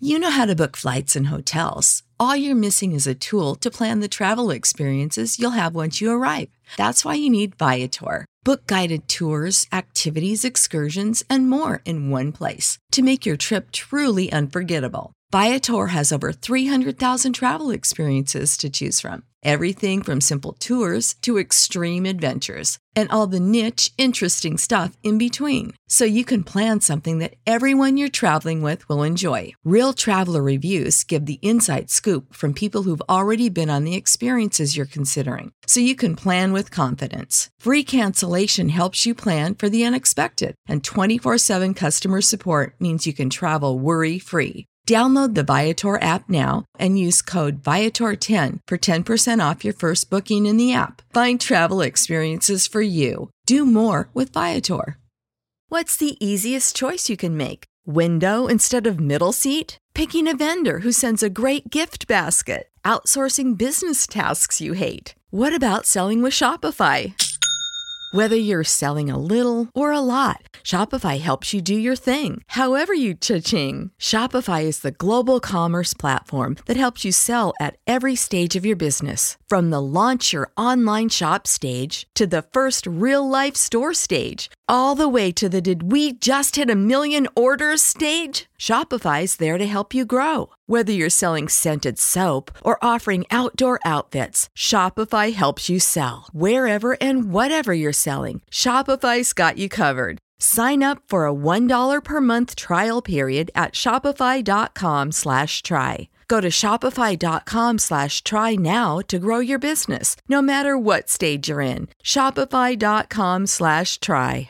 You know how to book flights and hotels. All you're missing is a tool to plan the travel experiences you'll have once you arrive. That's why you need Viator. Book guided tours, activities, excursions, and more in one place to make your trip truly unforgettable. Viator has over 300,000 travel experiences to choose from. Everything from simple tours to extreme adventures and all the niche, interesting stuff in between. So you can plan something that everyone you're traveling with will enjoy. Real traveler reviews give the inside scoop from people who've already been on the experiences you're considering. So you can plan with confidence. Free cancellation helps you plan for the unexpected. And 24/7 customer support means you can travel worry-free. Download the Viator app now and use code Viator10 for 10% off your first booking in the app. Find travel experiences for you. Do more with Viator. What's the easiest choice you can make? Window instead of middle seat? Picking a vendor who sends a great gift basket? Outsourcing business tasks you hate? What about selling with Shopify? Whether you're selling a little or a lot, Shopify helps you do your thing, however you cha-ching. Shopify is the global commerce platform that helps you sell at every stage of your business. From the launch your online shop stage to the first real-life store stage, all the way to the did we just hit a million orders stage? Shopify's there to help you grow. Whether you're selling scented soap or offering outdoor outfits, Shopify helps you sell. Wherever and whatever you're selling, Shopify's got you covered. Sign up for a $1 per month trial period at shopify.com/try. Go to shopify.com/try now to grow your business, no matter what stage you're in. Shopify.com/try.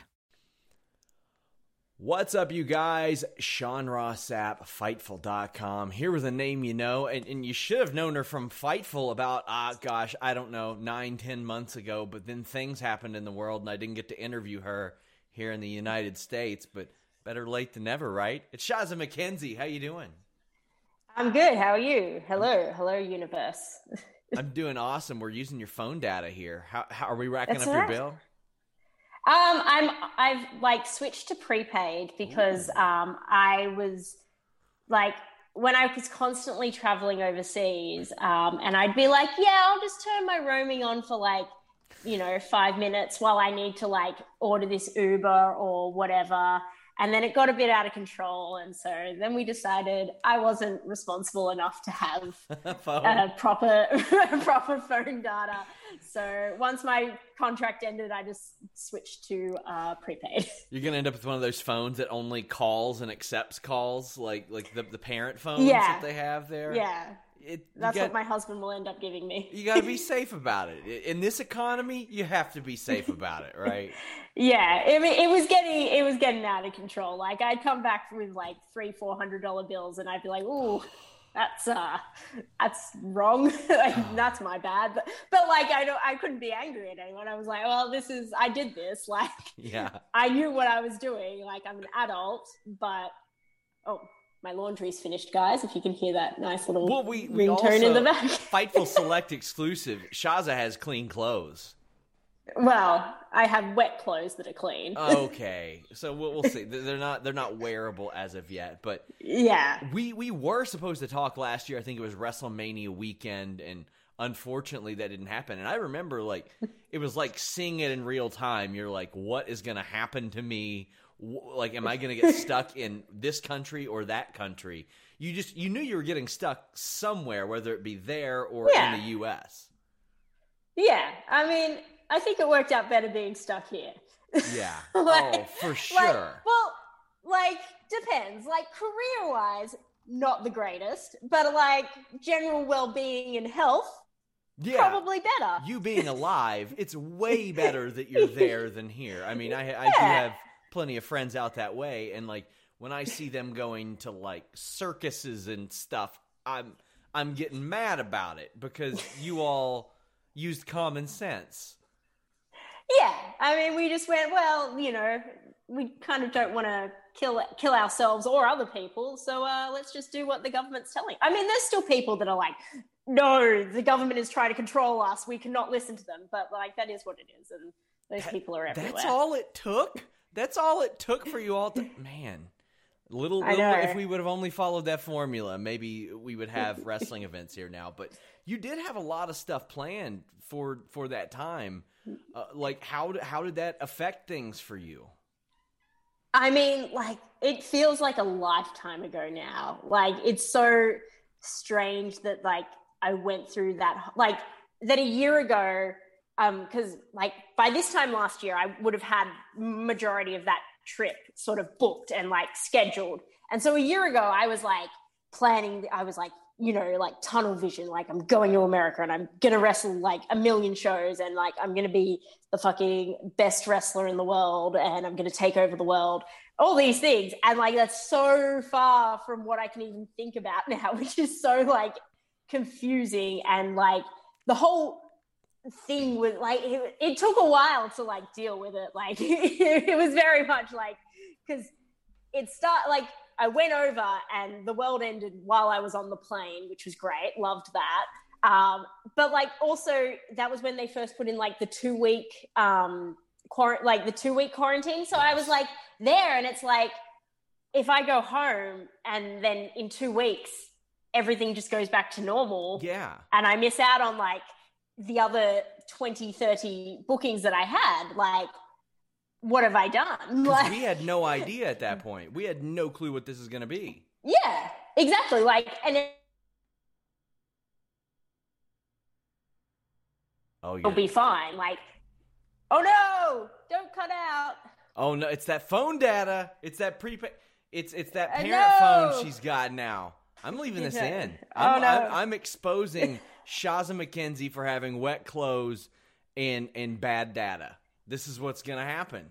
What's up, you guys? Sean Ross Sapp, Fightful.com, here with a name you know, and you should have known her from Fightful about, 9-10 months ago, but then things happened in the world, and I didn't get to interview her here in the United States, but better late than never, right? It's Shaza McKenzie. How you doing? I'm good. How are you? Hello, universe. I'm doing awesome. We're using your phone data here. How are we racking That's up right. your bill? I've switched to prepaid because I was when I was constantly traveling overseas, and I'd be like, yeah, I'll just turn my roaming on for 5 minutes while I need to order this Uber or whatever. And then it got a bit out of control. And so then we decided I wasn't responsible enough to have proper phone data. So once my contract ended, I just switched to prepaid. You're going to end up with one of those phones that only calls and accepts calls, like the parent phones that they have there. Yeah. That's what my husband will end up giving me. You got to be safe about it. In this economy, you have to be safe about it, right? Yeah, it was getting out of control. I'd come back with $300-400 bills, and I'd be like, "Ooh, that's wrong. That's my bad." But I couldn't be angry at anyone. I was like, "Well, I did this. Yeah, I knew what I was doing. I'm an adult, but my laundry's finished, guys. If you can hear that nice little ringtone in the back. Fightful Select exclusive. Shaza has clean clothes. Well, I have wet clothes that are clean. Okay, so we'll see. They're not wearable as of yet, but yeah, we were supposed to talk last year. I think it was WrestleMania weekend, and unfortunately that didn't happen. And I remember it was like seeing it in real time. You're like, what is going to happen to me? Am I going to get stuck in this country or that country? You knew you were getting stuck somewhere, whether it be there or in the U.S. Yeah, I mean, I think it worked out better being stuck here. Yeah, for sure. Depends. Career-wise, not the greatest, but general well-being and health, probably better. You being alive, it's way better that you're there than here. I mean, I do have plenty of friends out that way, and when I see them going to circuses and stuff, I'm getting mad about it because you all used common sense. Yeah, I mean, we just went, we kind of don't want to kill ourselves or other people, so let's just do what the government's telling. I mean, there's still people that are like, no, the government is trying to control us, we cannot listen to them, but that is what it is, and those people are everywhere. That's all it took? That's all it took for you all to... Man, If we would have only followed that formula, maybe we would have wrestling events here now. But you did have a lot of stuff planned for that time. Like, how did that affect things for you? I mean, like, it feels like a lifetime ago now. Like, it's so strange that, like, I went through that, like, that a year ago, because, like, by this time last year, I would have had majority of that trip sort of booked and, like, scheduled. And so a year ago, I was, like, planning, I was, like, you know, like, tunnel vision, like, I'm going to America and I'm going to wrestle, like, 1 million shows and, like, I'm going to be the fucking best wrestler in the world and I'm going to take over the world, all these things. And, like, that's so far from what I can even think about now, which is so, like, confusing. And, like, the whole thing was, like, it took a while to, like, deal with it. Like, it was very much, like, because like, I went over and the world ended while I was on the plane, which was great. Loved that. But, like, also that was when they first put in, like, the 2-week quarantine. So I was, like, there, and it's like, if I go home and then in 2 weeks everything just goes back to normal, and I miss out on, like, the other 20, 30 bookings that I had, like, what have I done? Like, we had no idea at that point. We had no clue what this is going to be. Yeah, exactly. Like, and it'll be fine. Like, oh no, don't cut out. Oh no, it's that phone data. It's that prepaid. It's that parent phone she's got now. I'm leaving this in. I'm exposing Shaza McKenzie for having wet clothes and bad data. This is what's going to happen.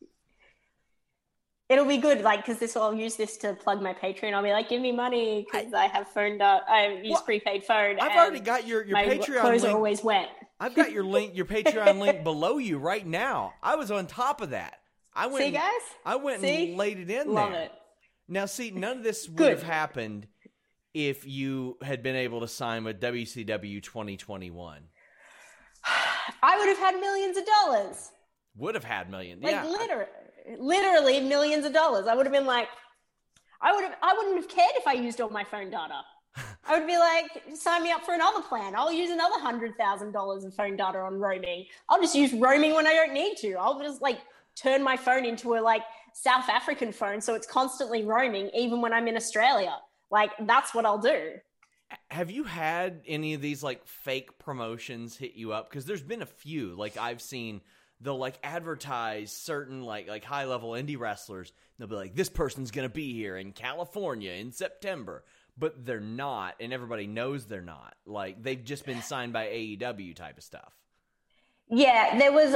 It'll be good, like, because I'll use this to plug my Patreon. I'll be like, give me money because I have I use prepaid phone. I've already got your Patreon my clothes link. Are always wet. I've got your Patreon link below you right now. I was on top of that. I went and laid it in Love there. It. Now, see, none of this would have happened if you had been able to sign with WCW 2021. I would have had millions of dollars. Would have had millions. Like, yeah. Literally millions of dollars. I would have been like, I wouldn't have cared if I used all my phone data. I would be like, sign me up for another plan. I'll use another $100,000 of phone data on roaming. I'll just use roaming when I don't need to. I'll just, like, turn my phone into a, like, South African phone so it's constantly roaming even when I'm in Australia. Like, that's what I'll do. Have you had any of these, like, fake promotions hit you up? Because there's been a few. Like, I've seen they'll, like, advertise certain, like high-level indie wrestlers. They'll be like, this person's going to be here in California in September. But they're not, and everybody knows they're not. Like, they've just been signed by AEW type of stuff. Yeah, there was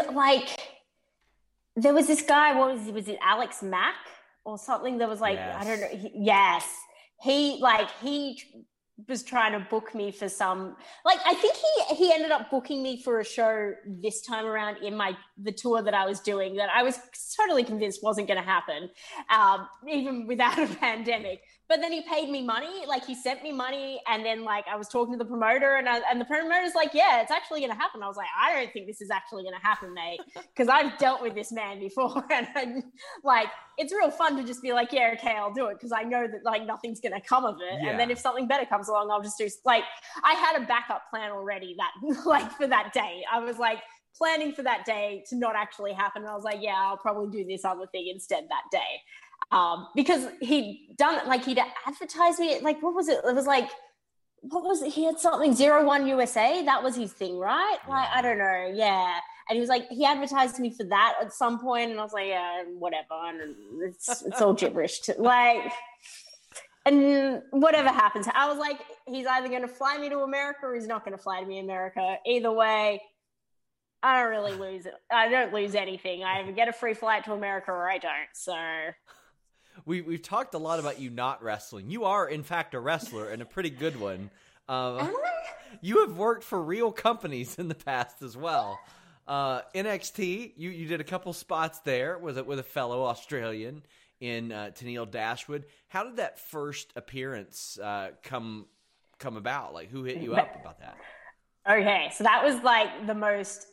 this guy, was it Alex Mack or something? That was like, yes. I don't know. He was trying to book me for some, like, I think he ended up booking me for a show this time around in the tour that I was doing that I was totally convinced wasn't going to happen, even without a pandemic. But then he paid me money, like, he sent me money, and then, like, I was talking to the promoter, and the promoter's like, yeah, it's actually going to happen. I was like, I don't think this is actually going to happen, mate, because I've dealt with this man before, and it's real fun to just be like, yeah, okay, I'll do it, because I know that, like, nothing's going to come of it, and then if something better comes along, I'll just do, like, I had a backup plan already that, like, for that day. I was, like, planning for that day to not actually happen, and I was like, yeah, I'll probably do this other thing instead that day. Because he'd done it, like, he'd advertised me, like, what was it? It was like, what was it? He had something 01 USA. That was his thing, right? Like, I don't know. Yeah. And he was like, he advertised me for that at some point, and I was like, yeah, whatever. And it's all gibberish and whatever happens. I was like, he's either going to fly me to America or he's not going to fly to me America. Either way, I don't really lose it. I don't lose anything. I either get a free flight to America or I don't. So we've talked a lot about you not wrestling. You are, in fact, a wrestler, and a pretty good one. You have worked for real companies in the past as well. NXT, you did a couple spots there with a fellow Australian in Tennille Dashwood. How did that first appearance come about? Like, who hit you up about that? Okay, so that was, like, the most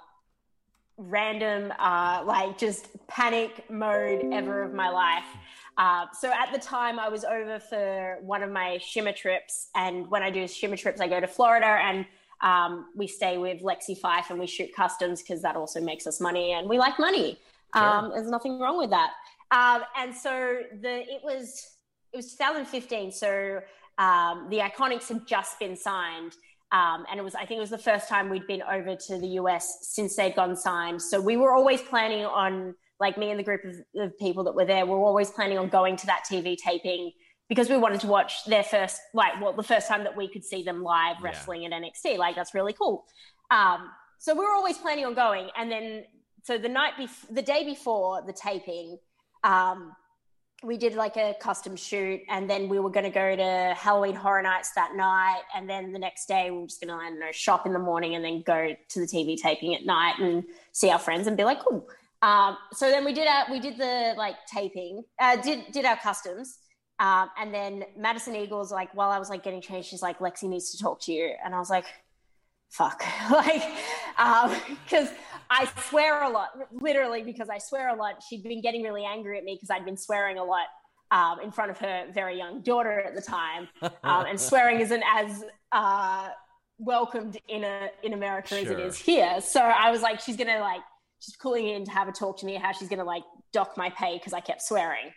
random, like, just panic mode ever of my life. So at the time, I was over for one of my shimmer trips, and when I do shimmer trips, I go to Florida, and we stay with Lexi Fife, and we shoot customs because that also makes us money, and we like money. Sure. There's nothing wrong with that. And so it was 2015. So the Iconics had just been signed. And I think it was the first time we'd been over to the US since they'd gotten signed. So we were always planning on, like me and the group of people that were there, we were always planning on going to that TV taping because we wanted to watch their first, the first time that we could see them live wrestling at NXT. Like, that's really cool. So we were always planning on going. And then, so the day before the taping, we did like a custom shoot, and then we were going to go to Halloween Horror Nights that night. And then the next day we were just going to, I don't know, shop in the morning and then go to the TV taping at night and see our friends and be like, cool. So then we did the like taping, did our customs. And then Madison Eagles, like, while I was like getting changed, she's like, Lexi needs to talk to you. And I was like, fuck, like, because I swear a lot, literally because I swear a lot. She'd been getting really angry at me because I'd been swearing a lot in front of her very young daughter at the time. And swearing isn't as welcomed in America as it is here. So I was like, she's calling in to have a talk to me, how she's going to like dock my pay because I kept swearing.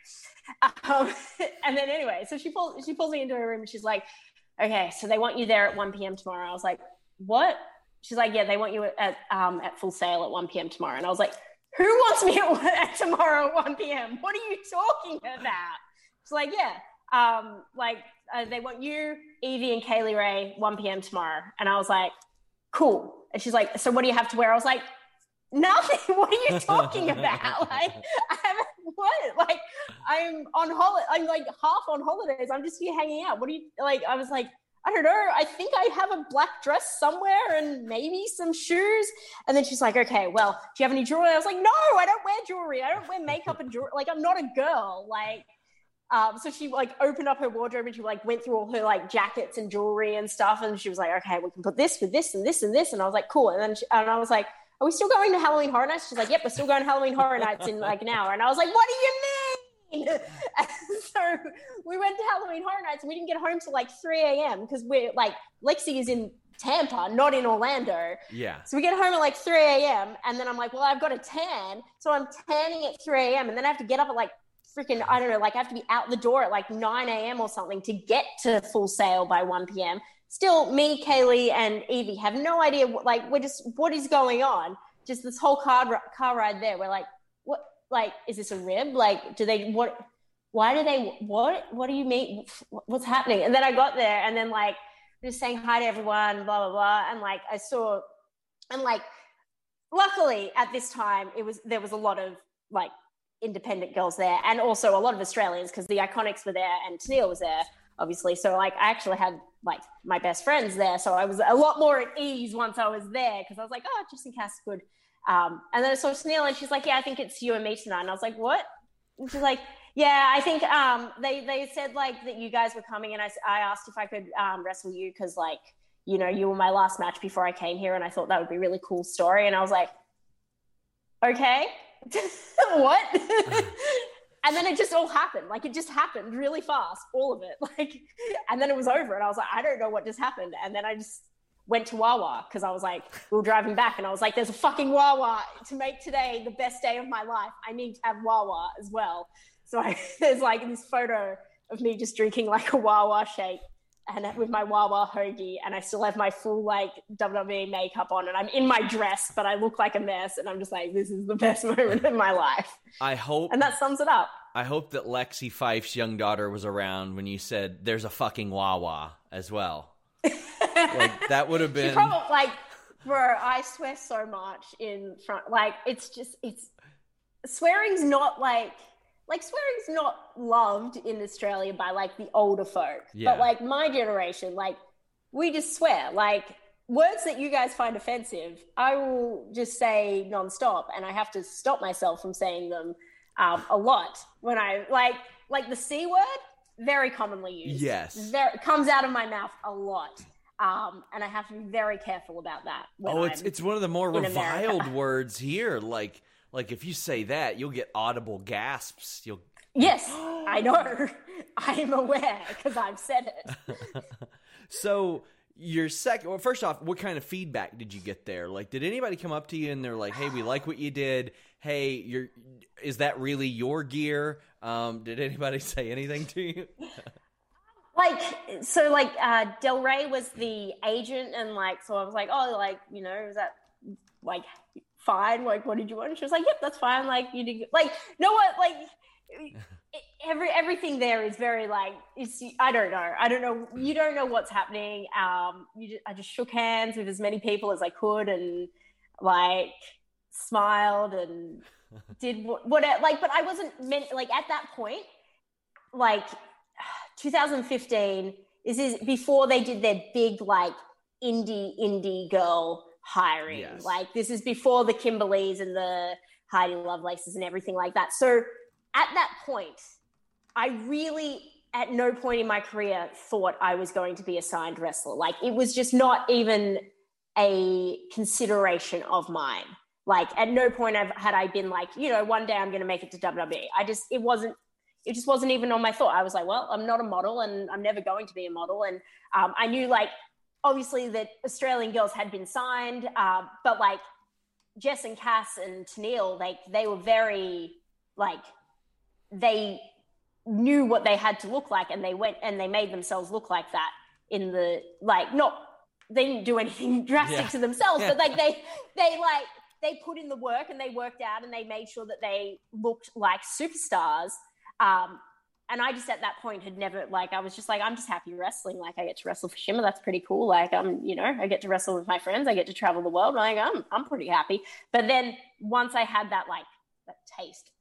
And then anyway, so she pulls me into her room and she's like, okay, so they want you there at 1 p.m. tomorrow. I was like, what? She's like, yeah, they want you at Full Sail at 1 p.m. tomorrow. And I was like, who wants me at tomorrow at 1 p.m.? What are you talking about? She's like, yeah, they want you, Evie, and Kaylee Ray 1 p.m. tomorrow. And I was like, cool. And she's like, so what do you have to wear? I was like, nothing. What are you talking about? Like, I haven't, what? Like, I'm on holiday. I'm like half on holidays. I'm just here hanging out. What do you, like, I was like, I don't know. I think I have a black dress somewhere and maybe some shoes. And then she's like, okay, well, do you have any jewelry? I was like, no, I don't wear jewelry. I don't wear makeup and jewelry. Like, I'm not a girl. Like, so she like opened up her wardrobe and she like went through all her like jackets and jewelry and stuff. And she was like, okay, we can put this with this and this and this. And I was like, cool. And then and I was like, are we still going to Halloween Horror Nights? She's like, yep, we're still going to Halloween Horror Nights in like an hour. And I was like, what do you mean? And so we went to Halloween Horror Nights and we didn't get home till like 3 a.m. because we're like, Lexi is in Tampa, not in Orlando. Yeah. So we get home at like 3 a.m. and then I'm like, well, I've got a tan. So I'm tanning at 3 a.m. and then I have to get up at like freaking, I don't know, like I have to be out the door at like 9 a.m. or something to get to Full Sail by 1 p.m. Still, me, Kaylee, and Evie have no idea, what is going on? Just this whole car ride there. We're like, what? Like, is this a rib? Like, do do you mean? What's happening? And then I got there and then like, just saying hi to everyone, blah, blah, blah. And like, luckily at this time, there was a lot of like independent girls there and also a lot of Australians because the Iconics were there and Tennille was there, obviously. So like, I actually had like my best friends there. So I was a lot more at ease once I was there because I was like, oh, Justin Cass is good. And then I saw Tennille and she's like, yeah, I think it's you and me tonight. And I was like, what? And she's like, yeah, I think they said like that you guys were coming and I asked if I could wrestle you because like, you know, you were my last match before I came here and I thought that would be a really cool story. And I was like, okay, what? And then it just all happened. Like it just happened really fast, all of it. Like, and then it was over and I was like, I don't know what just happened. And then I just went to Wawa because I was like, we were driving back and I was like, there's a fucking Wawa to make today the best day of my life. I need to have Wawa as well. So there's like this photo of me just drinking like a Wawa shake and with my Wawa hoagie and I still have my full like WWE makeup on and I'm in my dress, but I look like a mess and I'm just like, this is the best moment of my life. And that sums it up. I hope that Lexi Fife's young daughter was around when you said there's a fucking Wawa as well. Like that would have been. She probably like, bro. I swear so much in front. Like it's swearing's not like swearing's not loved in Australia by like the older folk. Yeah. But like my generation, like we just swear. Like words that you guys find offensive, I will just say nonstop, and I have to stop myself from saying them a lot when I like the C word. Very commonly used. Yes. It comes out of my mouth a lot. And I have to be very careful about that. It's one of the more reviled words here. Like if you say that, you'll get audible gasps. Yes, I know. I'm aware because I've said it. So your second, well, first off, what kind of feedback did you get there? Like, did anybody come up to you and they're like, "Hey, we like what you did. Hey, is that really your gear?" Did anybody say anything to you? Del Rey was the agent, and so I was like, oh, is that fine? Like, what did you want? And she was like, yep, that's fine. Like, you did, no what, everything there is very I don't know. You don't know what's happening. I just shook hands with as many people as I could, and smiled and did what but I wasn't meant at that point, 2015, this is before they did their big indie girl hiring. Yes. This is before the Kimberlys and the Heidi Lovelaces and everything like that. So at that point, I really at no point in my career thought I was going to be a signed wrestler. It was just not even a consideration of mine. At no point had I been one day I'm going to make it to WWE. It just wasn't even on my thought. I was like, well, I'm not a model and I'm never going to be a model. And I knew obviously that Australian girls had been signed, but Jess and Cass and Tenille, they were very they knew what they had to look like, and they went and they made themselves look like that in the they didn't do anything drastic to themselves, but they put in the work and they worked out and they made sure that they looked like superstars. And I just at that point had never I was just I'm just happy wrestling. I get to wrestle for Shimmer. That's pretty cool. I get to wrestle with my friends. I get to travel the world. I'm pretty happy. But then once I had that that taste,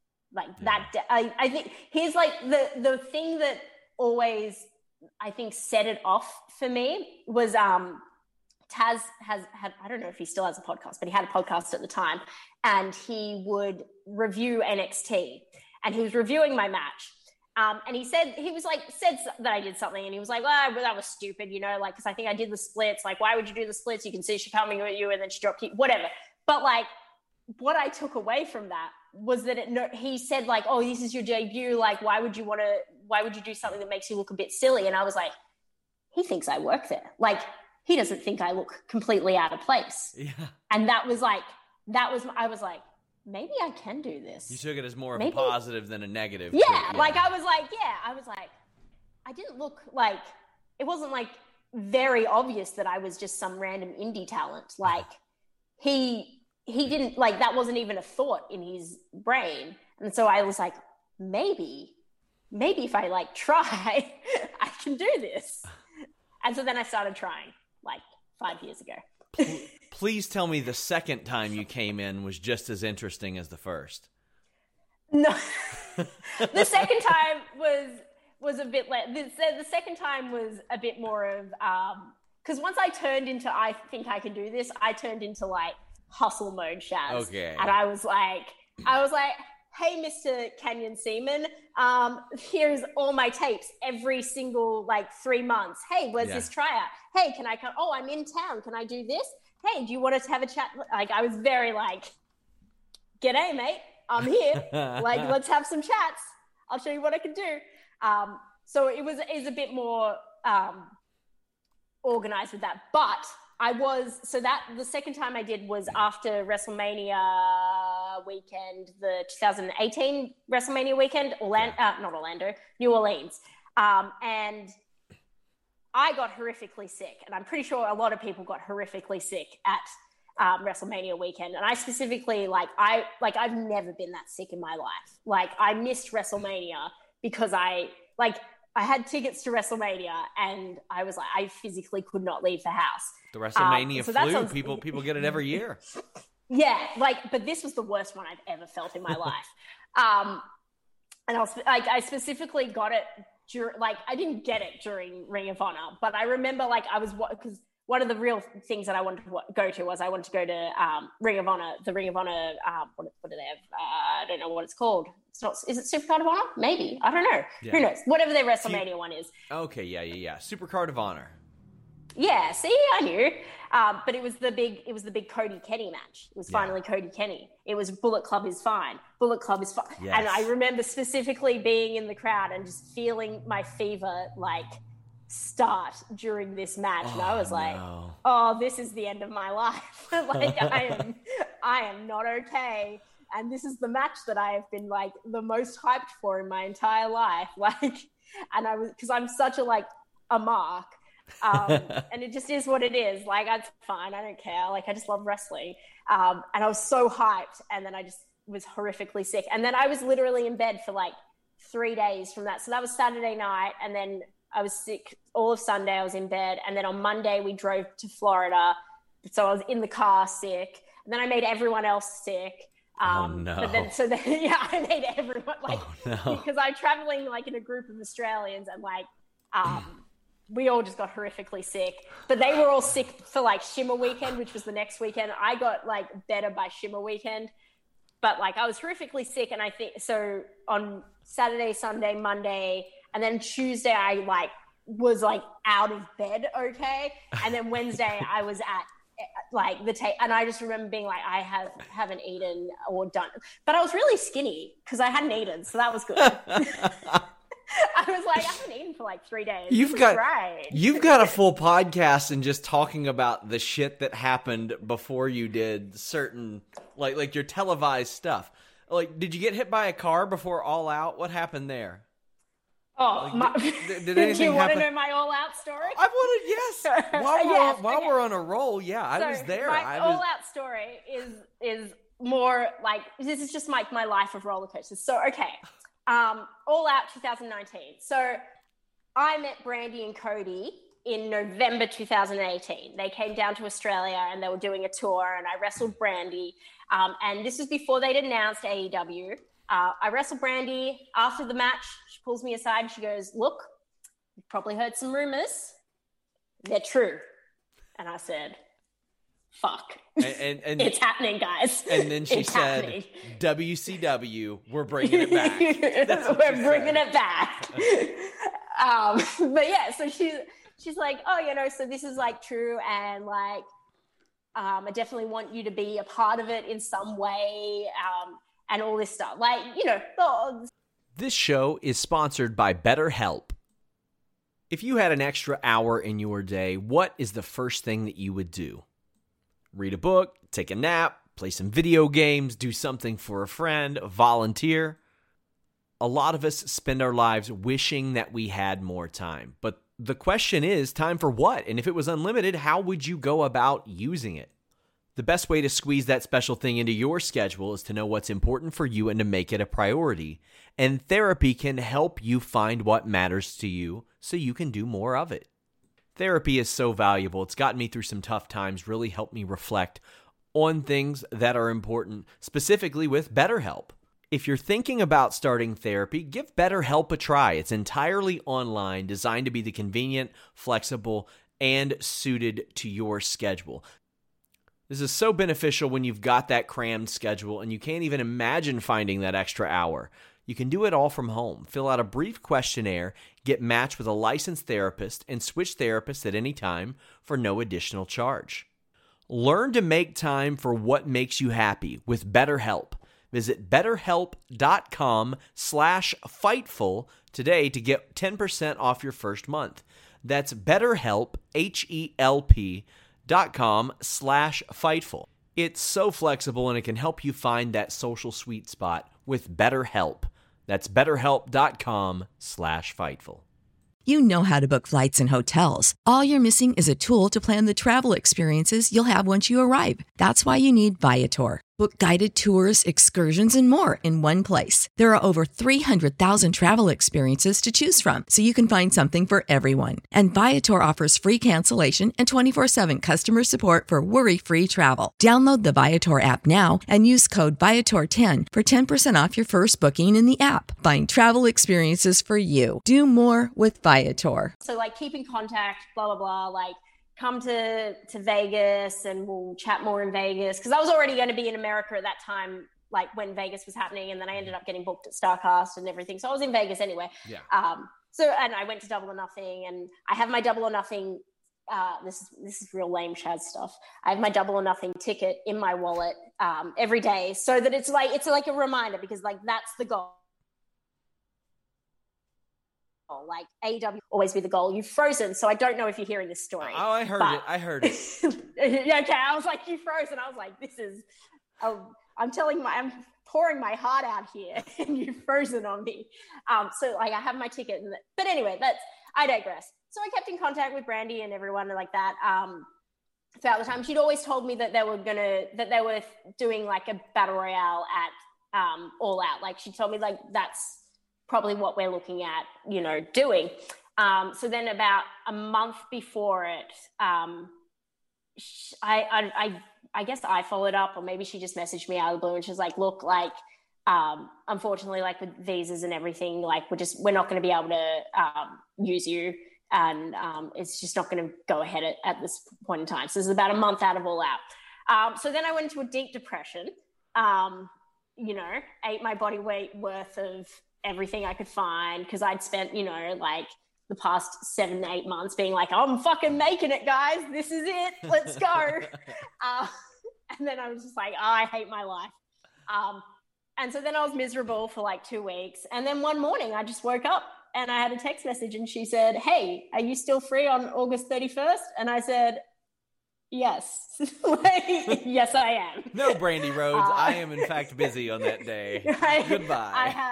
I think here's the thing that always I think set it off for me was Taz had, I don't know if he still has a podcast, but he had a podcast at the time, and he would review NXT, and he was reviewing my match. And he said that I did something, and he was like, well, that was stupid, because I think I did the splits. Why would you do the splits? You can see she coming at you and then she dropped kick, whatever. But what I took away from that was that he said oh, this is your debut. Why would you do something that makes you look a bit silly? And I was like, he thinks I work there. He doesn't think I look completely out of place. Yeah. And I was like, maybe I can do this. You took it as more of a positive than a negative. Yeah. I was like, I didn't look it wasn't very obvious that I was just some random indie talent. He didn't that wasn't even a thought in his brain. And so I was like, maybe if I try, I can do this. And so then I started trying 5 years ago. Please tell me the second time you came in was just as interesting as the first. No, the second time was a bit less. The second time was a bit more of because once I turned into I think I can do this, I turned into hustle mode Shaz. Okay. And I was like, hey, Mr. Canyon Seaman, here's all my tapes every single 3 months. Hey, where's this tryout? Hey, can I come? Oh, I'm in town. Can I do this? Hey, do you want us to have a chat? I was very g'day, mate. I'm here. Let's have some chats. I'll show you what I can do. So it was a bit more organized with that. But the second time I did was after WrestleMania weekend, the 2018 WrestleMania weekend, not Orlando, New Orleans. And I got horrifically sick, and I'm pretty sure a lot of people got horrifically sick at WrestleMania weekend. And I specifically, I've never been that sick in my life. I missed WrestleMania because I had tickets to WrestleMania, and I was I physically could not leave the house. The WrestleMania flu, people get it every year. Yeah, but this was the worst one I've ever felt in my life. And I specifically got it I didn't get it during Ring of Honor, but I remember because one of the real things that I wanted to go to was I wanted to go to Ring of Honor, the Ring of Honor, what do they have? I don't know what it's called. It's not, is it Supercard of Honor? Maybe. I don't know. Yeah. Who knows? Whatever their WrestleMania one is. Okay, yeah. Supercard of Honor. Yeah, see, I knew. But it was the big Cody Kenny match. It was finally Cody Kenny. It was Bullet Club is fine. Bullet Club is fine. Yes. And I remember specifically being in the crowd and just feeling my fever like start during this match. And I was like, oh, this is the end of my life. Like I am not okay. And this is the match that I have been like the most hyped for in my entire life. Like, and I was, because I'm such a mark. And it just is what it is. Like, that's fine. I don't care. Like, I just love wrestling. And I was so hyped. And then I just was horrifically sick. And then I was literally in bed for like 3 days from that. So that was Saturday night. And then I was sick all of Sunday. I was in bed. And then on Monday we drove to Florida. So I was in the car sick. And then I made everyone else sick. But then, I made everyone because I'm traveling like in a group of Australians and like, we all just got horrifically sick, but they were all sick for like Shimmer weekend, which was the next weekend. I got like better by Shimmer weekend, but like I was horrifically sick. And I think so on Saturday, Sunday, Monday, and then Tuesday, I like was like out of bed. Okay. And then Wednesday I was at like the tape, and I just remember being like, I haven't eaten or done, but I was really skinny because I hadn't eaten. So that was good. I was like, I haven't eaten for like 3 days. You've got a full podcast and just talking about the shit that happened before you did certain like your televised stuff. Like, did you get hit by a car before All Out? What happened there? Oh, like, did anything do you want happen? to know my All Out story? I want to, yes. While we're on a roll, I was there. My All Out story is more like, this is just like my life of roller coasters. So, okay. All Out 2019. So I met Brandy and Cody in November 2018. They came down to Australia and they were doing a tour, and I wrestled Brandy. And this was before they'd announced AEW. I wrestled Brandy. After the match, she pulls me aside and she goes, look, you've probably heard some rumors. They're true. And I said, fuck. And it's happening, guys. And then she said, happening. WCW, we're bringing it back. We're bringing it back. But yeah, so she's like, oh, so this is like true. And like, I definitely want you to be a part of it in some way. And all this stuff. Like, This show is sponsored by BetterHelp. If you had an extra hour in your day, what is the first thing that you would do? Read a book, take a nap, play some video games, do something for a friend, volunteer. A lot of us spend our lives wishing that we had more time. But the question is, time for what? And if it was unlimited, how would you go about using it? The best way to squeeze that special thing into your schedule is to know what's important for you and to make it a priority. And therapy can help you find what matters to you so you can do more of it. Therapy is so valuable. It's gotten me through some tough times, really helped me reflect on things that are important, specifically with BetterHelp. If you're thinking about starting therapy, give BetterHelp a try. It's entirely online, designed to be the convenient, flexible, and suited to your schedule. This is so beneficial when you've got that crammed schedule and you can't even imagine finding that extra hour. You can do it all from home. Fill out a brief questionnaire, get matched with a licensed therapist, and switch therapists at any time for no additional charge. Learn to make time for what makes you happy with BetterHelp. Visit BetterHelp.com/Fightful today to get 10% off your first month. That's BetterHelp, HELP.com/Fightful. It's so flexible and it can help you find that social sweet spot with BetterHelp. That's BetterHelp.com/Fightful. You know how to book flights and hotels. All you're missing is a tool to plan the travel experiences you'll have once you arrive. That's why you need Viator. Book guided tours, excursions, and more in one place. There are over 300,000 travel experiences to choose from, so you can find something for everyone. And Viator offers free cancellation and 24/7 customer support for worry-free travel. Download the Viator app now and use code Viator10 for 10% off your first booking in the app. Find travel experiences for you. Do more with Viator. So like keep in contact, blah, blah, blah, like come to Vegas and we'll chat more in Vegas. Because I was already going to be in America at that time, like when Vegas was happening. And then I ended up getting booked at StarCast and everything. So I was in Vegas anyway. Yeah. And I went to Double or Nothing, and I have my Double or Nothing this is real lame Chaz stuff. I have my Double or Nothing ticket in my wallet every day, so that it's like a reminder, because like that's the goal. Like AEW always be the goal. You've frozen, so I don't know if you're hearing this story. Oh, I heard it. Yeah, okay. I was like, you frozen. I was like, this is. I'm pouring my heart out here, and you've frozen on me. So like I have my ticket, but anyway, I digress. So I kept in contact with Brandy and everyone like that. Throughout the time, she'd always told me that they were doing like a battle royale at All Out. Like she told me like that's probably what we're looking at, doing. So then about a month before it, I guess I followed up, or maybe she just messaged me out of the blue, and she's like, look, like, unfortunately, like with visas and everything, like we're not going to be able to use you. And it's just not going to go ahead at this point in time. So this is about a month out of All Out. So then I went into a deep depression, ate my body weight worth of everything I could find, because I'd spent, like the past 7-8 months being like, I'm fucking making it, guys. This is it. Let's go. And then I was just like, I hate my life. And so then I was miserable for like 2 weeks. And then one morning I just woke up and I had a text message, and she said, hey, are you still free on August 31st? And I said, yes. Yes, I am. No, Brandy Rhodes, I am in fact busy on that day. Goodbye.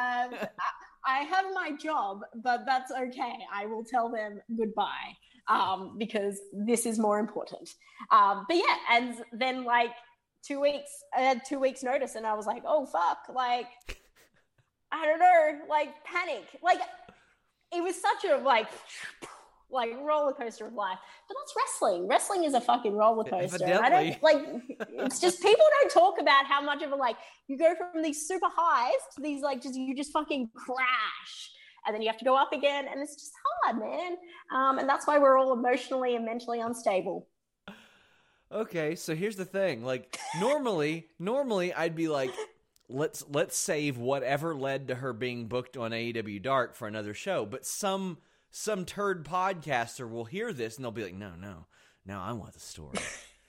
I have my job, but that's okay. I will tell them goodbye because this is more important. But yeah, and then like 2 weeks, I had 2 weeks notice, and I was like, oh, fuck. Like, I don't know, like panic. Like, it was such a like roller coaster of life. But that's wrestling. Wrestling is a fucking roller coaster. I don't like. It's just people don't talk about how much of a like you go from these super highs to these like you just fucking crash, and then you have to go up again, and it's just hard, man. And that's why we're all emotionally and mentally unstable. Okay, so here's the thing. Like normally I'd be like, let's save whatever led to her being booked on AEW Dark for another show. But some turd podcaster will hear this and they'll be like, no, I want the story.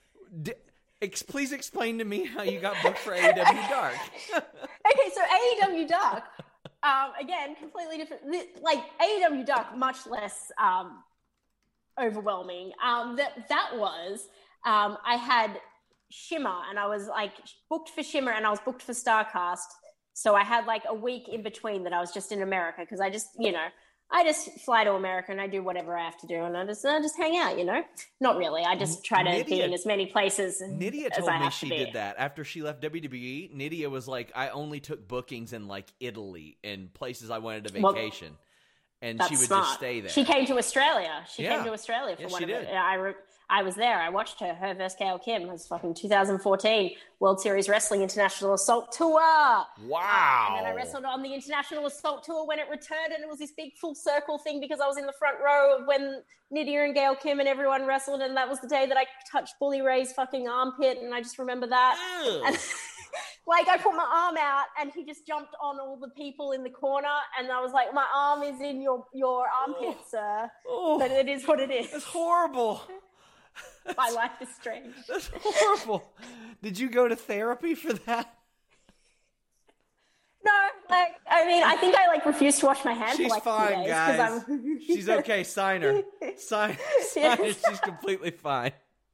Please explain to me how you got booked for AEW Dark. Okay, so AEW Dark, again, completely different. Like AEW Dark, much less overwhelming. That was, I had Shimmer, and I was like booked for Shimmer, and I was booked for StarCast. So I had like a week in between that I was just in America, because I just fly to America and I do whatever I have to do, and I just hang out, Not really. I just try to be in as many places Nydia as told I me have she to be. did that after she left WWE. Nydia was like, I only took bookings in like Italy and places I wanted to vacation, and she would smart. Just stay there. She came to Australia. She Yeah. came to Australia for Yes, one she of did. it. I was there. I watched her versus Gail Kim. It was fucking 2014 World Series Wrestling International Assault Tour. Wow. And then I wrestled on the International Assault Tour when it returned, and it was this big full circle thing because I was in the front row of when Nydia and Gail Kim and everyone wrestled, and that was the day that I touched Bully Ray's fucking armpit, and I just remember that. And, like, I put my arm out, and he just jumped on all the people in the corner, and I was like, my arm is in your armpit, sir. But it is what it is. That's horrible. My life is strange. That's horrible. Did you go to therapy for that? No, like, I mean, I think I refused to wash my hands She's for 2 fine, days. guys. She's okay. Sign her. Sign her. She's completely fine.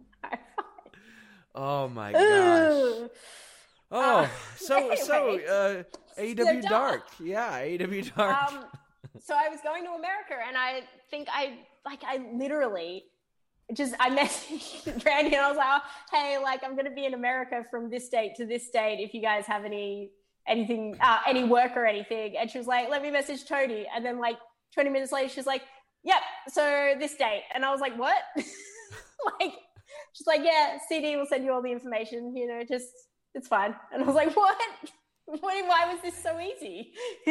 Oh my gosh. Oh, so AEW Dark. Yeah, AEW Dark. So I was going to America, and I think I literally I messaged Brandy, and I was like, oh, hey, I'm going to be in America from this date to this date. If you guys have anything, any work or anything. And she was like, let me message Tony. And then 20 minutes later, she's like, yep, so this date. And I was like, what? She's like, yeah, CD will send you all the information, it's fine. And I was like, what? Why was this so easy?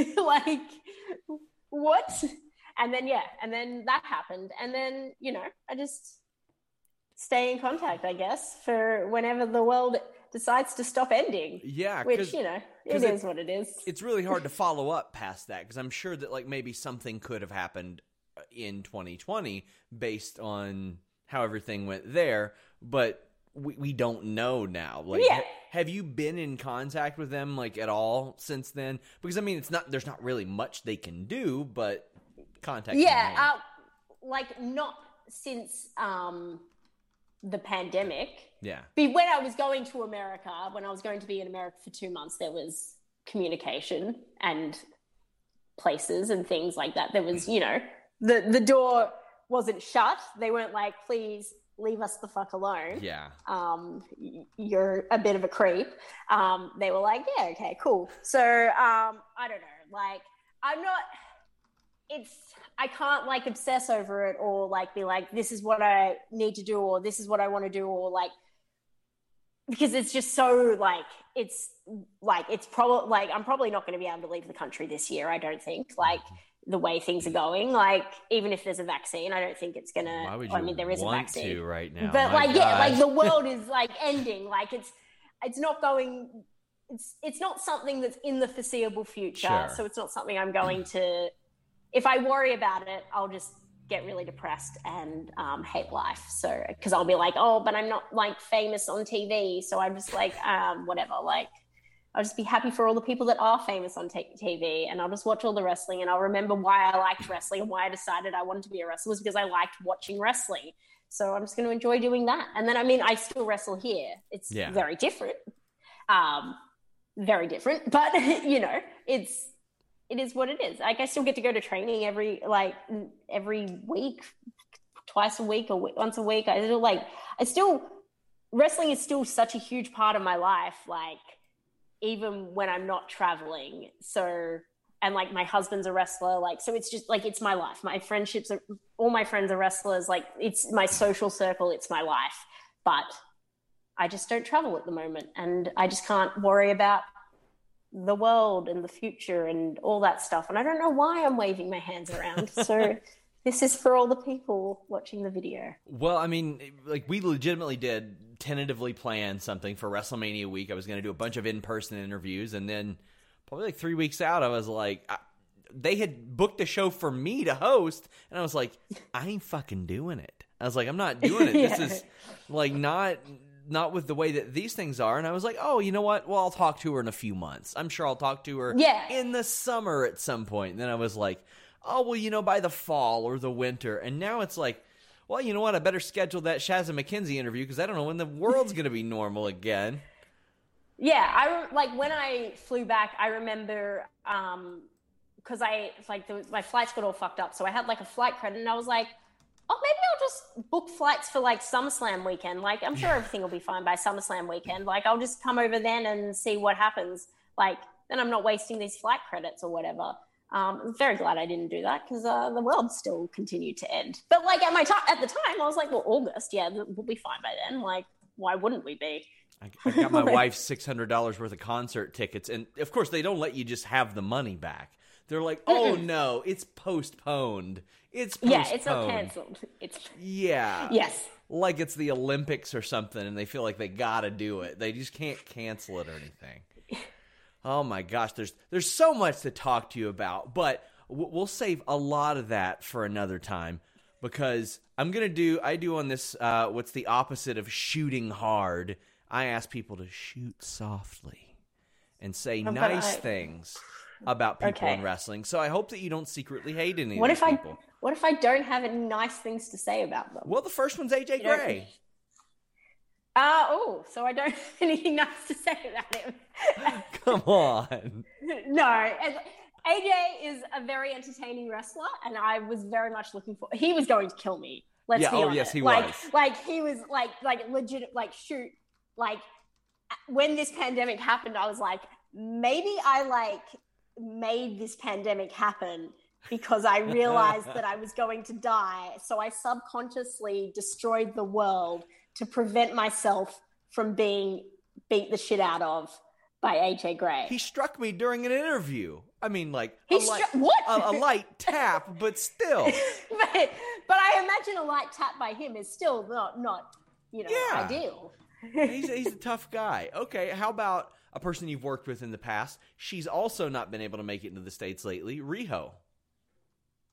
What? And then that happened. And then, I just stay in contact, I guess, for whenever the world decides to stop ending. Yeah. Which, it is what it is. It's really hard to follow up past that, because I'm sure that maybe something could have happened in 2020 based on how everything went there, but we don't know now. Like, have you been in contact with them like at all since then? Because I mean, there's not really much they can do, but contact. Yeah, like not since the pandemic. Yeah. When I was going to America, when I was going to be in America for 2 months, there was communication and places and things like that. There was, the door wasn't shut. They weren't like, please leave us the fuck alone. Yeah. You're a bit of a creep. They were like, yeah, okay, cool. So, I don't know. Like, I can't like obsess over it or like be like, this is what I need to do or this is what I want to do or like, because it's just so like, it's probably like, I'm probably not going to be able to leave the country this year. I don't think like the way things are going, like even if there's a vaccine, I don't think it's going to, there is a vaccine right now, but like, yeah, like the world is like ending. Like it's not going, it's not something that's in the foreseeable future. Sure. So it's not something I'm going to, if I worry about it, I'll just get really depressed and hate life. So, because I'll be like, oh, but I'm not like famous on TV. So I'm just like, whatever. Like, I'll just be happy for all the people that are famous on TV, and I'll just watch all the wrestling, and I'll remember why I liked wrestling and why I decided I wanted to be a wrestler was because I liked watching wrestling. So I'm just going to enjoy doing that. And then, I mean, I still wrestle here. It's very different. Very different, but it is what it is. Like I still get to go to training every week, twice a week or once a week. Wrestling is still such a huge part of my life. Like even when I'm not traveling. So, and like my husband's a wrestler. Like, so it's just like, it's my life. My friendships all my friends are wrestlers. Like it's my social circle. It's my life, but I just don't travel at the moment and I just can't worry about the world and the future and all that stuff. And I don't know why I'm waving my hands around. So this is for all the people watching the video. Well, I mean, like we legitimately did tentatively plan something for WrestleMania week. I was going to do a bunch of in-person interviews. And then probably like 3 weeks out, I was like, they had booked a show for me to host. And I was like, I ain't fucking doing it. I was like, I'm not doing it. This is like not with the way that these things are. And I was like, oh, you know what? Well, I'll talk to her in a few months. I'm sure I'll talk to her in the summer at some point. And then I was like, oh, well, by the fall or the winter. And now it's like, well, you know what? I better schedule that Shazza McKenzie interview because I don't know when the world's going to be normal again. Yeah. When I flew back, I remember because my flights got all fucked up. So I had like a flight credit and I was like, oh, maybe I'll just book flights for like SummerSlam weekend. Like, I'm sure everything will be fine by SummerSlam weekend. Like, I'll just come over then and see what happens. Like, then I'm not wasting these flight credits or whatever. I'm very glad I didn't do that because the world still continued to end. But like at the time, I was like, well, August, yeah, we'll be fine by then. Like, why wouldn't we be? I got my wife's $600 worth of concert tickets. And of course, they don't let you just have the money back. They're like, oh, no, it's postponed. It's postponed. Yeah, it's not canceled. Yeah. Yes. Like it's the Olympics or something, and they feel like they got to do it. They just can't cancel it or anything. Oh, my gosh. There's so much to talk to you about, but we'll save a lot of that for another time because I do on this what's the opposite of shooting hard. I ask people to shoot softly and say nice things about people in wrestling. So I hope that you don't secretly hate any of these people. What if I don't have any nice things to say about them? Well, the first one's AJ Gray. So I don't have anything nice to say about him. Come on. No. AJ is a very entertaining wrestler, and I was very much looking for... He was going to kill me. Let's be honest. Yes, he was. Like, he was, like legit, like, shoot. Like, when this pandemic happened, I was like, maybe I, made this pandemic happen because I realized that I was going to die. So I subconsciously destroyed the world to prevent myself from being beat the shit out of by AJ Gray. He struck me during an interview. I mean, like what? a light tap, but still. but I imagine a light tap by him is still not ideal. He's a tough guy. Okay, how about a person you've worked with in the past? She's also not been able to make it into the States lately. Riho.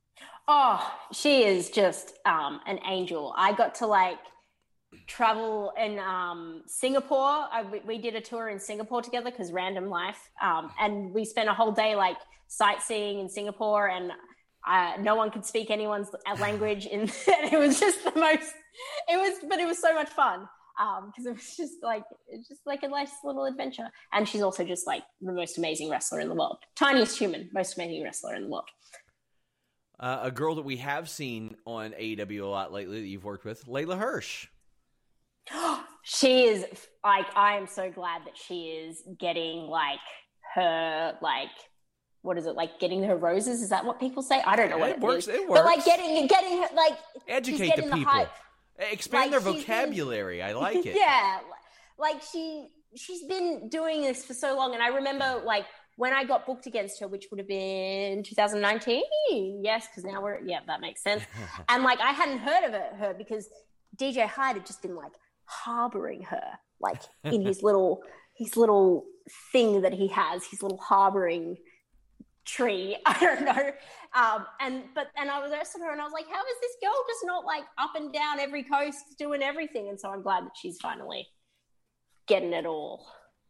Oh, she is just an angel. I got to like travel in Singapore. We did a tour in Singapore together because random life. And we spent a whole day like sightseeing in Singapore, and no one could speak anyone's language. And it was just but it was so much fun. Because it was just like a nice little adventure. And she's also just like the most amazing wrestler in the world. Tiniest human, most amazing wrestler in the world. A girl that we have seen on AEW a lot lately that you've worked with, Layla Hirsch. She is like, I am so glad that she is getting like her, like, what is it, like getting her roses? Is that what people say? I don't know what it works. is. It works. But like getting her, like, educate the people. Hype. Expand their vocabulary. I like it. Yeah. Like she's been doing this for so long. And I remember like when I got booked against her, which would have been 2019. Yes, because now that makes sense. And like I hadn't heard of her because DJ Hyde had just been like harboring her, like in his little thing that he has, his little harboring tree. I don't know. And I was wrestling her and I was like, how is this girl just not like up and down every coast doing everything? And so I'm glad that she's finally getting it all.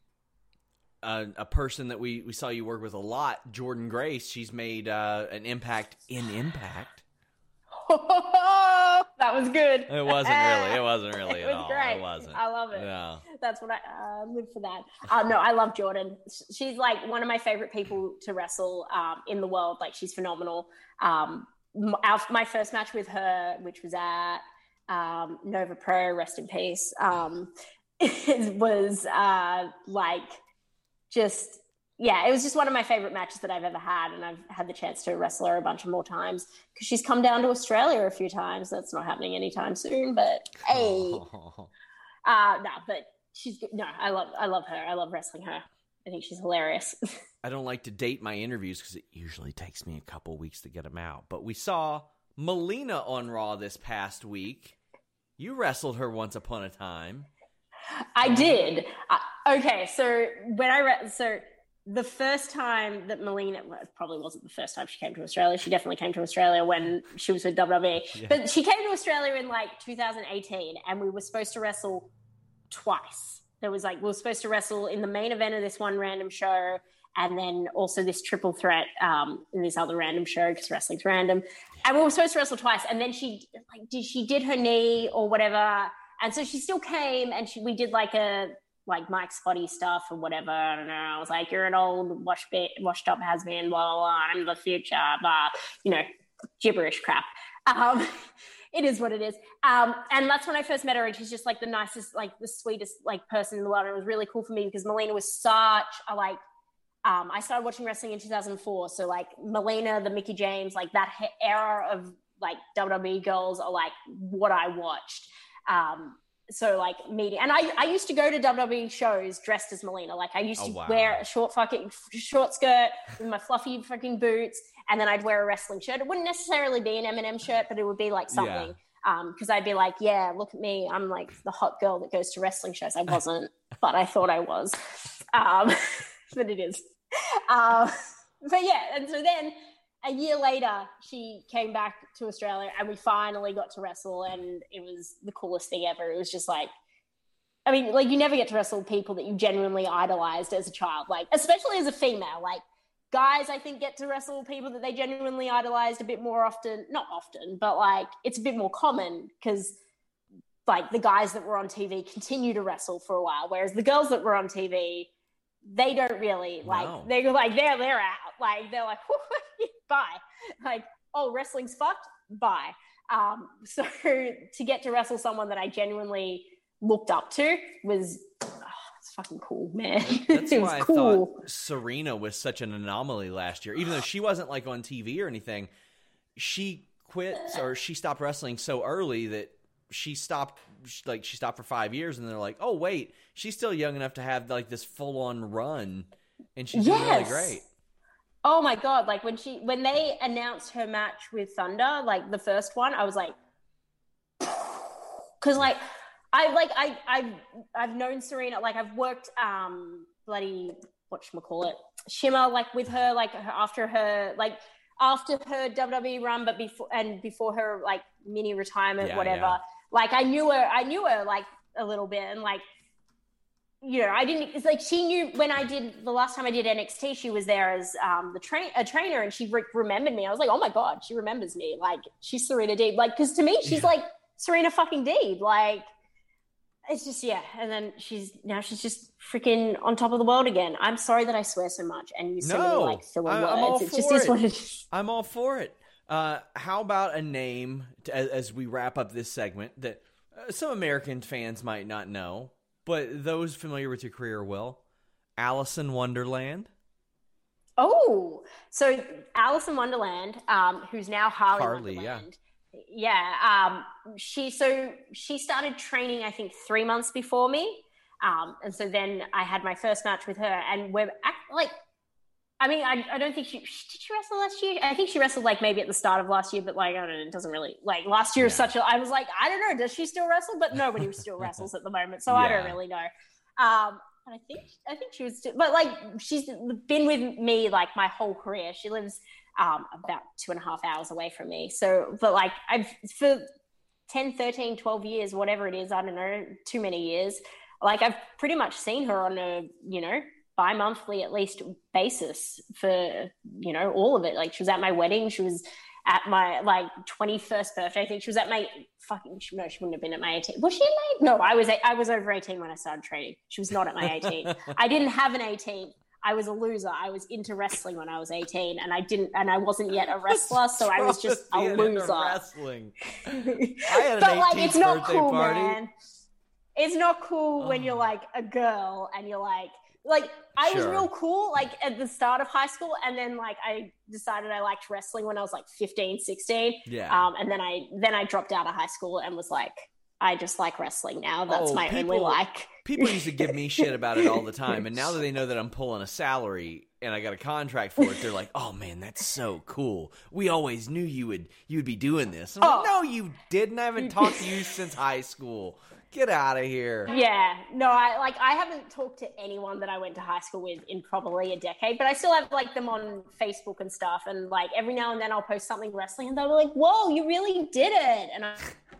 A person that we saw you work with a lot, Jordan Grace, she's made an impact in Impact. That was good. It wasn't really at all. Great. It wasn't. I love it. Yeah. That's what I live for that. No, I love Jordan. She's like one of my favorite people to wrestle in the world. Like she's phenomenal. My first match with her, which was at Nova Pro, rest in peace, it was it was just one of my favorite matches that I've ever had, and I've had the chance to wrestle her a bunch of more times because she's come down to Australia a few times. That's not happening anytime soon, but hey, but she's good. No, I love her. I love wrestling her. I think she's hilarious. I don't like to date my interviews because it usually takes me a couple weeks to get them out. But we saw Melina on Raw this past week. You wrestled her once upon a time. I did. Okay, so the first time that Melina, well, it probably wasn't the first time she came to Australia. She definitely came to Australia when she was with WWE. Yeah. But she came to Australia in like 2018, and we were supposed to wrestle twice. There was like, we were supposed to wrestle in the main event of this one random show, and then also this triple threat in this other random show because wrestling's random. And we were supposed to wrestle twice, and then she did her knee or whatever, and so she still came, and we did like Mike Spotty stuff or whatever. I don't know. I was like, you're an old washed up has-been, blah, blah, blah. I'm the future, blah, gibberish crap. It is what it is. And that's when I first met her, and she's just like the nicest, like the sweetest like person in the world. And it was really cool for me because Melina was such a I started watching wrestling in 2004. So like Melina, the Mickie James, like that era of like WWE girls are like what I watched. So like media, and I used to go to WWE shows dressed as Melina. Like I used to wear a short skirt with my fluffy fucking boots, and then I'd wear a wrestling shirt. It wouldn't necessarily be an Eminem shirt, but it would be like something. Because I'd be like, yeah, look at me, I'm like the hot girl that goes to wrestling shows. I wasn't, but I thought I was. But it is. But yeah, and so then a year later, she came back to Australia and we finally got to wrestle, and it was the coolest thing ever. It was just like, I mean, like you never get to wrestle people that you genuinely idolized as a child, like especially as a female. Like guys, I think, get to wrestle people that they genuinely idolized a bit more often. Not often, but like it's a bit more common because like the guys that were on TV continue to wrestle for a while, whereas the girls that were on TV, they don't really they're like they're out, like they're like bye, like oh wrestling's fucked, bye. So to get to wrestle someone that I genuinely looked up to was it's fucking cool, man. That's why I thought Serena was such an anomaly last year, even though she wasn't like on TV or anything. She quit or she stopped wrestling so early that she stopped for 5 years, and they're like, oh wait, she's still young enough to have like this full-on run, and she's doing really great. Oh my god, like when they announced her match with Thunder, like the first one, I was like, because like I've known Serena, like I've worked bloody whatchamacallit Shimmer like with her, like after her, like after her WWE run, but before her like mini retirement, whatever. Yeah. Like I knew her like a little bit, and like, you know, it's like she knew when the last time I did NXT, she was there as a trainer, and she remembered me. I was like, oh my God, she remembers me. Like, she's Serena Deeb. Like, because to me, she's like Serena fucking Deeb. Like, it's just, yeah. And then she's just freaking on top of the world again. I'm sorry that I swear so much and use so many like filler words. It just is what it is. I'm all for it. How about a name as we wrap up this segment that some American fans might not know, but those familiar with your career will? Alice in Wonderland. Oh, so Alice in Wonderland, who's now Harley Wonderland. Yeah. She started training, I think, 3 months before me. And so then I had my first match with her, and I don't think did she wrestle last year? I think she wrestled like maybe at the start of last year, but like, I don't know, it doesn't really, like last year is I was like, I don't know, does she still wrestle? But nobody still wrestles at the moment. So I don't really know. But I think she was still, but like, she's been with me like my whole career. She lives about 2.5 hours away from me. So, but like for 10, 13, 12 years, whatever it is, I don't know, too many years. Like I've pretty much seen her on a, you know, bi-monthly at least basis for, you know, all of it. Like she was at my wedding. She was at my like 21st birthday. I think she was at my she wouldn't have been at my 18th. Was she at my? No, I was over 18 when I started training. She was not at my 18th. I didn't have an 18th. I was a loser. I was into wrestling when I was 18, and I wasn't yet a wrestler, so I was just a loser. Wrestling. I had an but 18th like, it's not cool, party. man. It's not cool when you're like a girl and you're like I was real cool like at the start of high school, and then like I decided I liked wrestling when I was like 15, 16. Yeah. And then I dropped out of high school and was like, I just like wrestling now. That's my only like. People used to give me shit about it all the time, and now that they know that I'm pulling a salary and I got a contract for it, they're like, "Oh man, that's so cool. We always knew you would be doing this." I'm like, no, you didn't. I haven't talked to you since high school. Get out of here. Yeah. No, I haven't talked to anyone that I went to high school with in probably a decade, but I still have like them on Facebook and stuff. And like every now and then I'll post something wrestling and they'll be like, whoa, you really did it. And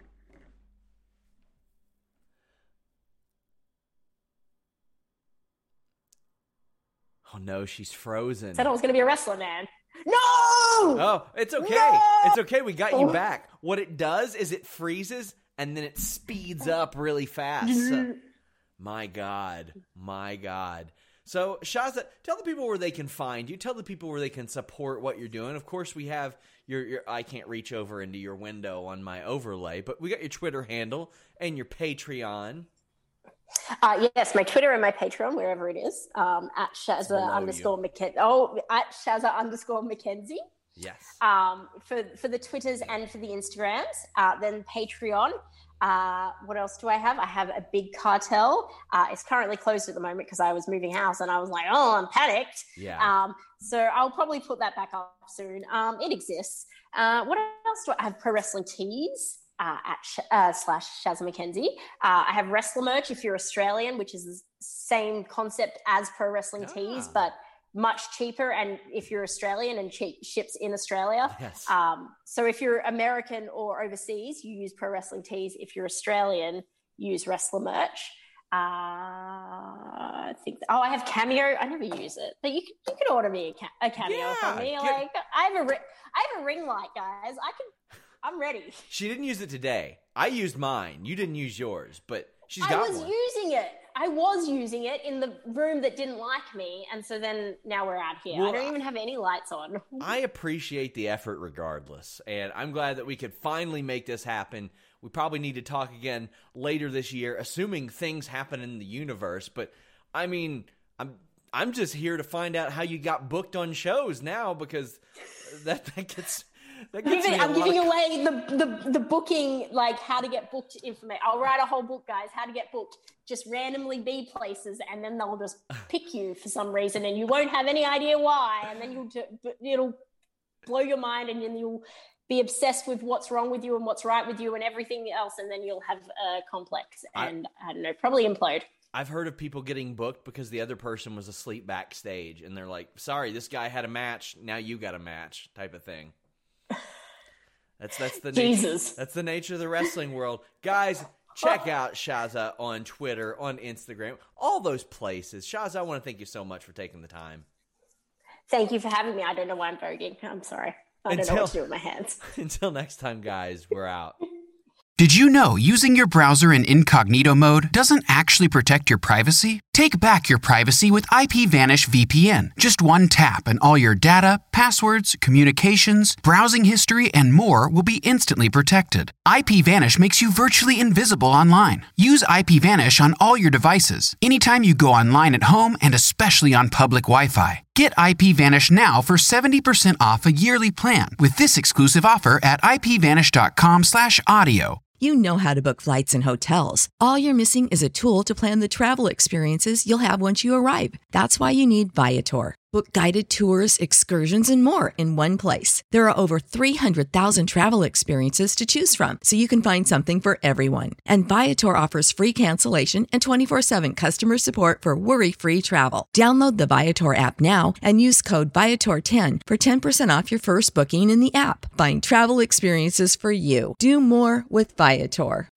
oh no, she's frozen. said I was going to be a wrestler, man. No! Oh, it's okay. No! It's okay. We got you back. What it does is it freezes and then it speeds up really fast. My God. So, Shazza, tell the people where they can find you. Tell the people where they can support what you're doing. Of course, we have your I can't reach over into your window on my overlay, but we got your Twitter handle and your Patreon. Yes, my Twitter and my Patreon, wherever it is, at Shazza_McKenzie. At Shazza_McKenzie. Yes. For the Twitters and for the Instagrams. Then Patreon. What else do I have? I have a Big Cartel. It's currently closed at the moment because I was moving house and I was like, oh, I'm panicked. Yeah. So I'll probably put that back up soon. It exists. What else do I have? Pro Wrestling Tees. At /Shazza McKenzie. I have wrestler merch if you're Australian, which is the same concept as Pro Wrestling Tees, but much cheaper. And if you're Australian and ships in Australia. Yes. So if you're American or overseas, you use Pro Wrestling Tees. If you're Australian, use wrestler merch. I think. I have Cameo. I never use it, but you could order me a Cameo from me. Like I have a ring light, guys. I'm ready. She didn't use it today. I used mine. You didn't use yours, but she's got one. I was using it in the room that didn't like me, and so then now we're out here. Well, I don't even have any lights on. I appreciate the effort regardless, and I'm glad that we could finally make this happen. We probably need to talk again later this year, assuming things happen in the universe, but I mean, I'm just here to find out how you got booked on shows now, because that gets... I'm giving away the booking, like how to get booked information. I'll write a whole book, guys, how to get booked. Just randomly be places, and then they'll just pick you for some reason, and you won't have any idea why. And then it'll blow your mind, and then you'll be obsessed with what's wrong with you and what's right with you and everything else, and then you'll have a complex and I don't know, probably implode. I've heard of people getting booked because the other person was asleep backstage, and they're like, "Sorry, this guy had a match. Now you got a match," type of thing. That's the Jesus. That's the nature of the wrestling world, guys. Check out Shazza on Twitter, on Instagram, all those places. Shazza, I want to thank you so much for taking the time. Thank you for having me. I don't know why I'm voguing. I'm sorry. I don't know what to do with my hands. Until next time, guys, we're out. Did you know using your browser in incognito mode doesn't actually protect your privacy? Take back your privacy with IPVanish VPN. Just one tap and all your data, passwords, communications, browsing history, and more will be instantly protected. IPVanish makes you virtually invisible online. Use IPVanish on all your devices, anytime you go online at home and especially on public Wi-Fi. Get IPVanish now for 70% off a yearly plan with this exclusive offer at ipvanish.com/audio. You know how to book flights and hotels. All you're missing is a tool to plan the travel experiences you'll have once you arrive. That's why you need Viator. Book guided tours, excursions, and more in one place. There are over 300,000 travel experiences to choose from, so you can find something for everyone. And Viator offers free cancellation and 24/7 customer support for worry-free travel. Download the Viator app now and use code Viator10 for 10% off your first booking in the app. Find travel experiences for you. Do more with Viator.